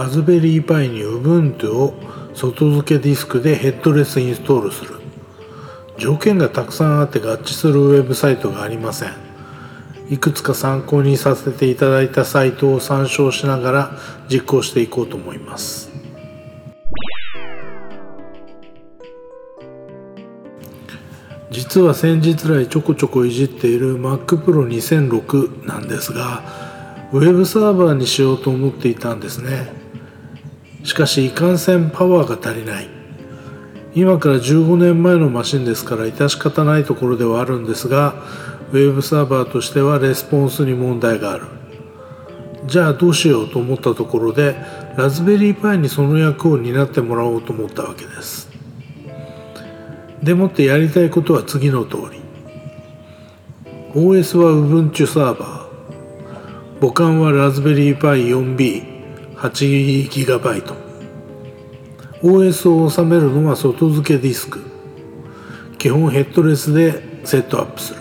ラズベリーパイに Ubuntu を外付けディスクでヘッドレスインストールする。条件がたくさんあって合致するウェブサイトがありません。いくつか参考にさせていただいたサイトを参照しながら実行していこうと思います。実は先日来ちょこちょこいじっている Mac Pro 2006なんですが、ウェブサーバーにしようと思っていたんですね。しかしいかんせんパワーが足りない。今から15年前のマシンですから致し方ないところではあるんですが、ウェブサーバーとしてはレスポンスに問題がある。じゃあどうしようと思ったところで、ラズベリーパイにその役を担ってもらおうと思ったわけです。でもってやりたいことは次の通り。OS は Ubuntu サーバー、母艦はラズベリーパイ 4B、8GB。OS を収めるのは外付けディスク。基本ヘッドレスでセットアップする。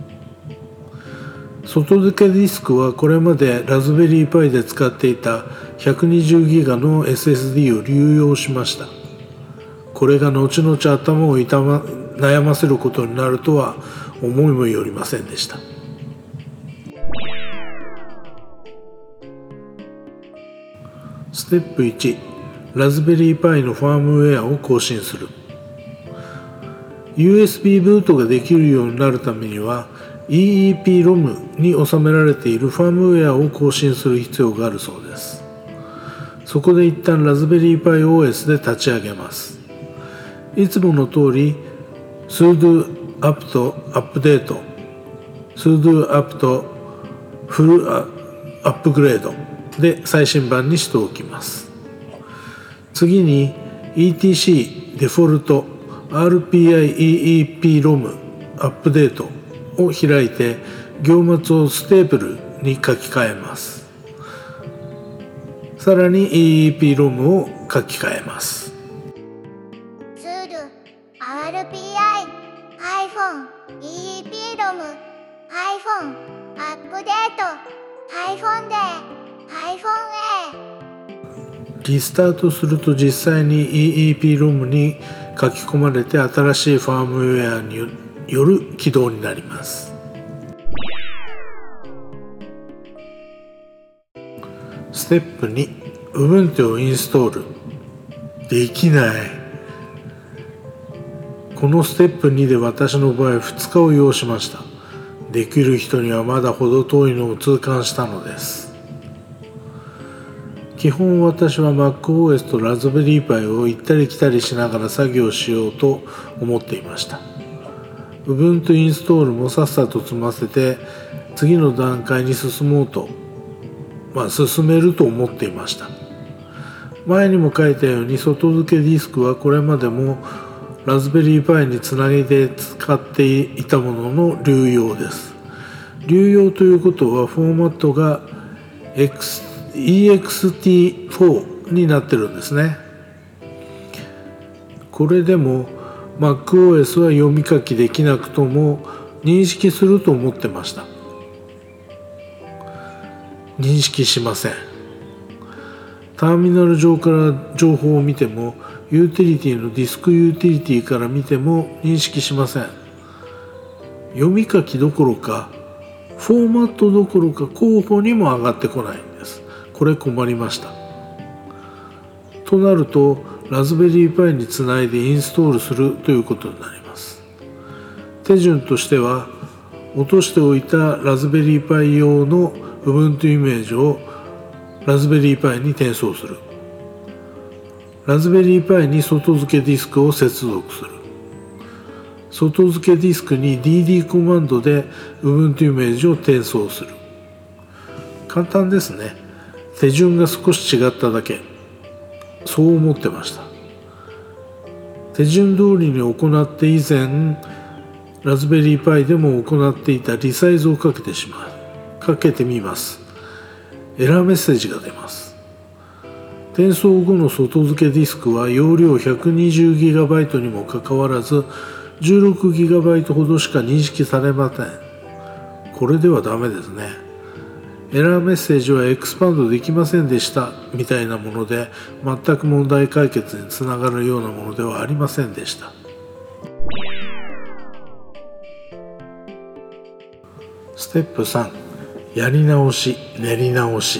外付けディスクはこれまでラズベリーパイで使っていた 120GB の SSD を流用しました。これが後々頭を悩ませることになるとは思いもよりませんでした。ステップ1、ラズベリーパイのファームウェアを更新する。USB ブートができるようになるためには EEPROM に収められているファームウェアを更新する必要があるそうです。そこで一旦ラズベリーパイ OS で立ち上げます。いつもの通り sudo apt update sudo apt full upgrade で最新版にしておきます。次に etc デフォルト RPI-EEPROM アップデートを開いて行末をステープルに書き換えます。さらに EEPROM を書き換えます。 sudo RPI-EEPROM update -de -a リスタートすると実際に EEPROM に書き込まれて新しいファームウェアによる起動になります。ステップ2、Ubuntu をインストール。できない。このステップ2で私の場合2日を要しました。できる人にはまだ程遠いのを痛感したのです。基本私は MacOS とラズベリーパイを行ったり来たりしながら作業しようと思っていました。Ubuntu インストールもさっさと済ませて次の段階に進もうと、進めると思っていました。前にも書いたように外付けディスクはこれまでもラズベリーパイにつなげて使っていたものの流用です。流用ということはフォーマットが ext4 になってるんですね。これでも MacOS は読み書きできなくとも認識すると思ってました。認識しません。ターミナル上から情報を見てもユーティリティのディスクユーティリティから見ても認識しません。読み書きどころかフォーマットどころか候補にも上がってこないんです。これ困りました。となるとラズベリーパイにつないでインストールするということになります。手順としては落としておいたラズベリーパイ用の Ubuntu イメージをラズベリーパイに転送する。ラズベリーパイに外付けディスクを接続する。外付けディスクに dd コマンドで Ubuntu イメージを転送する。簡単ですね。手順が少し違っただけ。そう思ってました。手順通りに行って以前ラズベリーパイでも行っていたリサイズをかけてみます。エラーメッセージが出ます。転送後の外付けディスクは容量 120GB にもかかわらず 16GB ほどしか認識されません。これではダメですね。 エラーメッセージはエクスパンドできませんでしたみたいなもので、全く問題解決につながるようなものではありませんでした。ステップ3、やり直し、練り直し。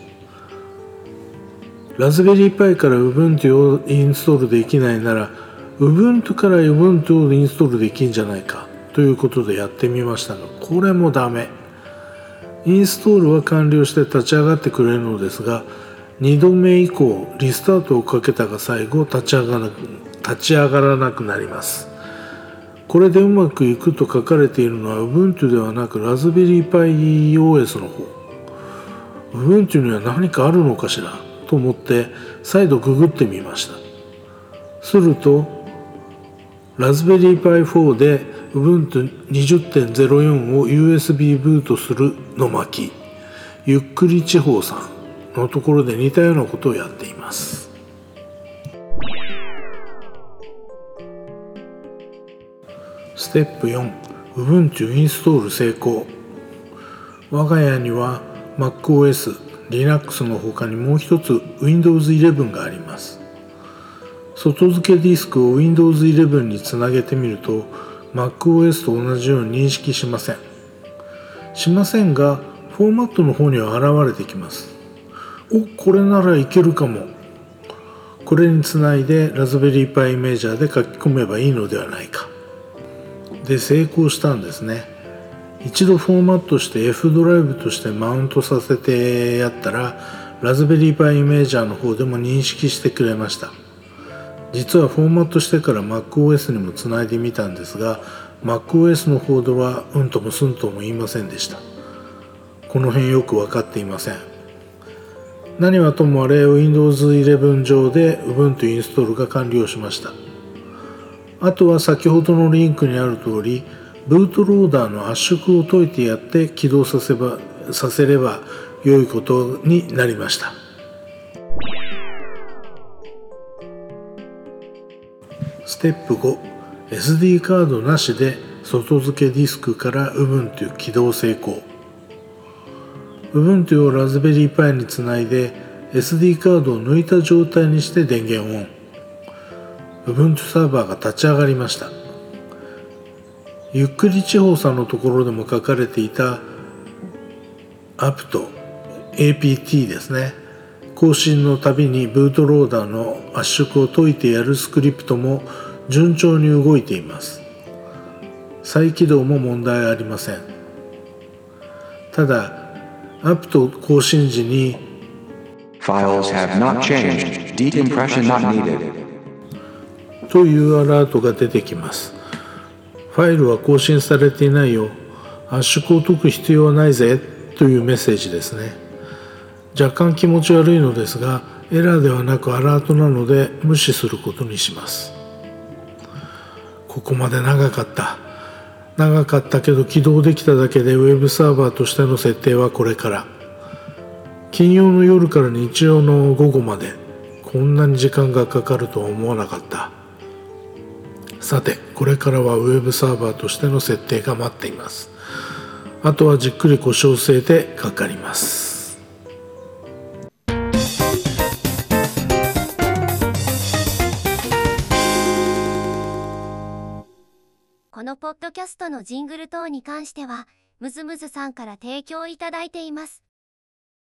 ラズベリーパイから Ubuntu をインストールできないなら Ubuntu から Ubuntu をインストールできんじゃないかということでやってみましたが、これもダメ。インストールは完了して立ち上がってくれるのですが、2度目以降リスタートをかけたが最後立ち上がらなくなります。これでうまくいくと書かれているのは Ubuntu ではなくラズベリーパイ OS の方。Ubuntu には何かあるのかしらと思って再度ググってみました。するとラズベリーパイ4で Ubuntu 20.04 を USB ブートするの巻、ゆっくり地方さんのところで似たようなことをやっています。ステップ4、Ubuntu インストール成功。我が家には MacOS、Linux の他にもう一つ Windows 11があります。外付けディスクを Windows 11につなげてみると MacOS と同じように認識しませんが、フォーマットの方には現れてきます。これならいけるかも。これにつないでラズベリーパイイメージャーで書き込めばいいのではないか。で成功したんですね。一度フォーマットして F ドライブとしてマウントさせてやったらラズベリーパイイメージャーの方でも認識してくれました。実はフォーマットしてから MacOS にもつないでみたんですが MacOS の方ではうんともすんとも言いませんでした。この辺よく分かっていません。何はともあれ Windows 11上で Ubuntu インストールが完了しました。あとは先ほどのリンクにある通りブートローダーの圧縮を解いてやって起動させれば良いことになりました。ステップ5、SD カードなしで外付けディスクから Ubuntu 起動成功。Ubuntu をラズベリーパイにつないで SD カードを抜いた状態にして電源オン。Ubuntu サーバーが立ち上がりました。ゆっくり地方さんのところでも書かれていた apt ですね。更新のたびにブートローダーの圧縮を解いてやるスクリプトも順調に動いています。再起動も問題ありません。ただ、apt 更新時に Files have not changed. Decompression not needed. というアラートが出てきます。ファイルは更新されていないよ。圧縮を解く必要はないぜというメッセージですね。若干気持ち悪いのですが、エラーではなくアラートなので無視することにします。ここまで長かったけど起動できただけでウェブサーバーとしての設定はこれから。金曜の夜から日曜の午後までこんなに時間がかかるとは思わなかった。さて、これからはウェブサーバーとしての設定が待っています。あとはじっくり腰を据えてかかります。 このポッドキャストのジングル等に関してはムズムズさんから提供いただいています。